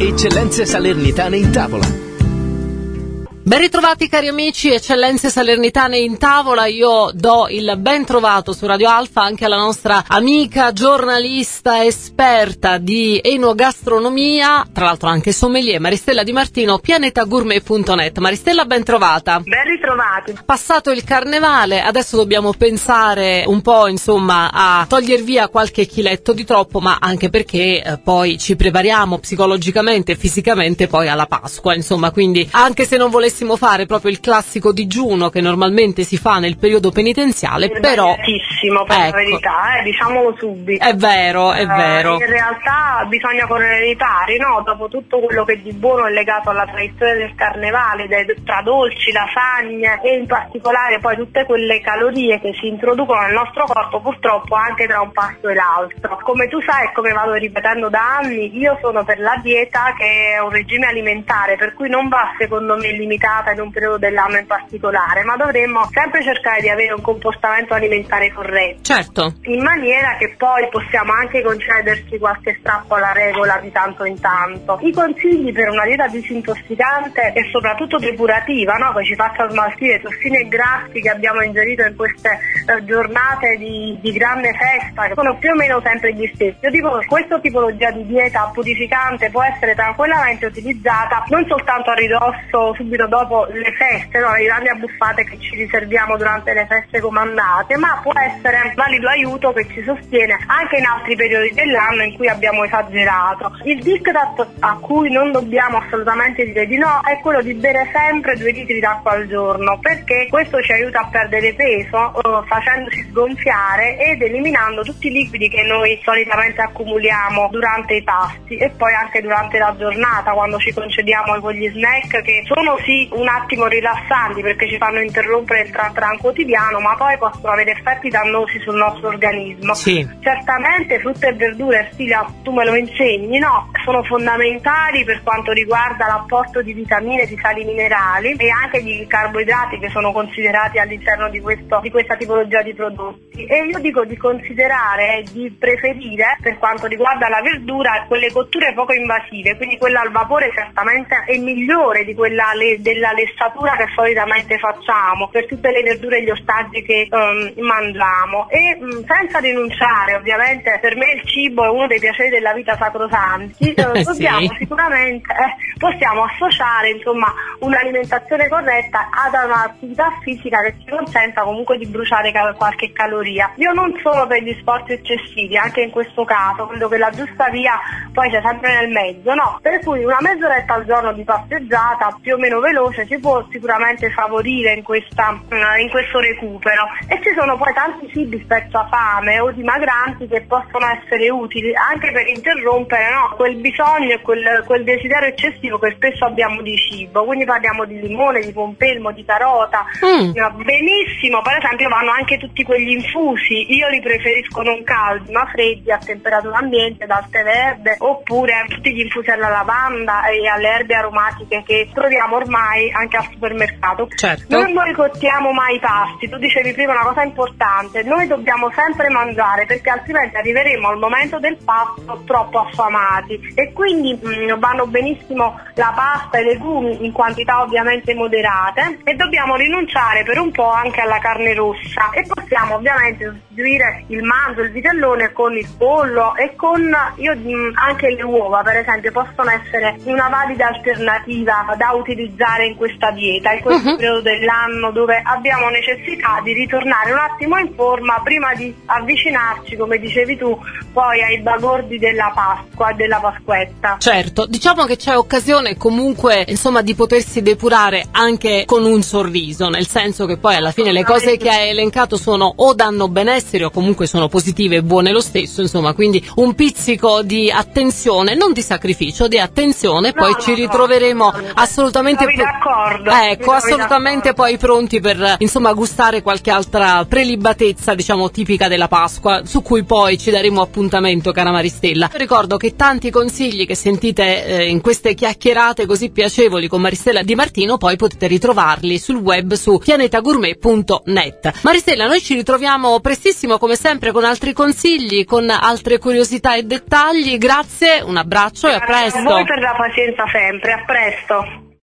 Eccellenze Salernitane in tavola. Ben ritrovati cari amici, eccellenze salernitane in tavola. Io do il ben trovato su Radio Alfa anche alla nostra amica giornalista esperta di enogastronomia, tra l'altro anche sommelier, Maristella Di Martino, pianetagourmet.net. Maristella, ben trovata. Ben ritrovati. Passato il carnevale, adesso dobbiamo pensare un po' insomma a toglier via qualche chiletto di troppo, ma anche perché poi ci prepariamo psicologicamente e fisicamente poi alla Pasqua, insomma, quindi anche se non volessimo fare proprio il classico digiuno che normalmente si fa nel periodo penitenziale, però per la verità, diciamolo subito. È vero. In realtà bisogna correre ai ripari, no? Dopo tutto quello che di buono è legato alla tradizione del carnevale, tra dolci, lasagne e in particolare poi tutte quelle calorie che si introducono nel nostro corpo purtroppo anche tra un pasto e l'altro. Come tu sai e come vado ripetendo da anni, io sono per la dieta che è un regime alimentare, per cui non va secondo me limitata in un periodo dell'anno in particolare, ma dovremmo sempre cercare di avere un comportamento alimentare corretto. Certo. In maniera che poi possiamo anche concederci qualche strappo alla regola di tanto in tanto. I consigli per una dieta disintossicante e soprattutto depurativa, no? Che ci faccia smaltire tossine e grassi che abbiamo ingerito in queste giornate di grande festa, che sono più o meno sempre gli stessi. Io dico che questa tipologia di dieta purificante può essere tranquillamente utilizzata non soltanto a ridosso subito dopo le feste, no? Le grandi abbuffate che ci riserviamo durante le feste comandate, ma può essere valido aiuto che ci sostiene anche in altri periodi dell'anno in cui abbiamo esagerato. Il diktat a cui non dobbiamo assolutamente dire di no è quello di bere sempre 2 litri d'acqua al giorno, perché questo ci aiuta a perdere peso facendoci sgonfiare ed eliminando tutti i liquidi che noi solitamente accumuliamo durante i pasti e poi anche durante la giornata quando ci concediamo quegli snack che sono sì un attimo rilassanti perché ci fanno interrompere il tran quotidiano, ma poi possono avere effetti dannosi sul nostro organismo. Sì. Certamente frutta e verdure, stile tu me lo insegni, no? Sono fondamentali per quanto riguarda l'apporto di vitamine, di sali minerali e anche di carboidrati che sono considerati all'interno di questa tipologia di prodotti. E io dico di considerare e di preferire, per quanto riguarda la verdura, quelle cotture poco invasive, quindi quella al vapore certamente è migliore di quella della lessatura che solitamente facciamo per tutte le verdure e gli ortaggi che mangiamo e senza rinunciare, ovviamente per me il cibo è uno dei piaceri della vita sacrosanti, dobbiamo sì. Sicuramente possiamo associare insomma un'alimentazione corretta ad un'attività fisica che ci consenta comunque di bruciare qualche caloria. Io non sono per gli sforzi eccessivi, anche in questo caso credo che la giusta via poi c'è sempre nel mezzo, no? Per cui una mezz'oretta al giorno di passeggiata più o meno veloce ci può sicuramente favorire in questo recupero. E ci sono poi tanti cibi spezza fame o dimagranti che possono essere utili anche per interrompere, no, quel bisogno e quel desiderio eccessivo che spesso abbiamo di cibo. Quindi parliamo di limone, di pompelmo, di carota. Benissimo, per esempio vanno anche tutti quegli infusi, io li preferisco non caldi ma freddi a temperatura ambiente, dal tè verde, oppure tutti gli infusi alla lavanda e alle erbe aromatiche che troviamo ormai anche al supermercato. Certo. Noi non ricottiamo mai i pasti, tu dicevi prima una cosa importante, noi dobbiamo sempre mangiare perché altrimenti arriveremo al momento del pasto troppo affamati e quindi vanno benissimo la pasta e i legumi in quantità ovviamente moderate e dobbiamo rinunciare per un po' anche alla carne rossa e possiamo ovviamente sostituire il manzo, il vitellone con il pollo e con anche le uova per esempio possono essere una valida alternativa da utilizzare in questa dieta, in questo periodo dell'anno dove abbiamo necessità di ritornare un attimo in forma prima di avvicinarci, come dicevi tu, poi ai bagordi della Pasqua e della Pasquetta. Certo, diciamo che c'è occasione comunque insomma di potersi depurare anche con un sorriso, nel senso che poi alla fine le cose che hai elencato sono o danno benessere o comunque sono positive e buone lo stesso, insomma, quindi un pizzico di attenzione, non di sacrificio, di attenzione, poi ci ritroveremo assolutamente d'accordo. Ecco, assolutamente poi pronti per insomma gustare qualche altra prelibatezza, diciamo tipica della Pasqua, su cui poi ci daremo appuntamento, cara Maristella. Ricordo che tanti consigli che sentite in queste chiacchierate così piacevoli con Maristella Di Martino poi potete ritrovarli sul web su pianetagourmet.net. Maristella, noi ci ritroviamo prestissimo come sempre con altri consigli, con altre curiosità e dettagli. Grazie, un abbraccio e a presto. A voi per la pazienza sempre, a presto.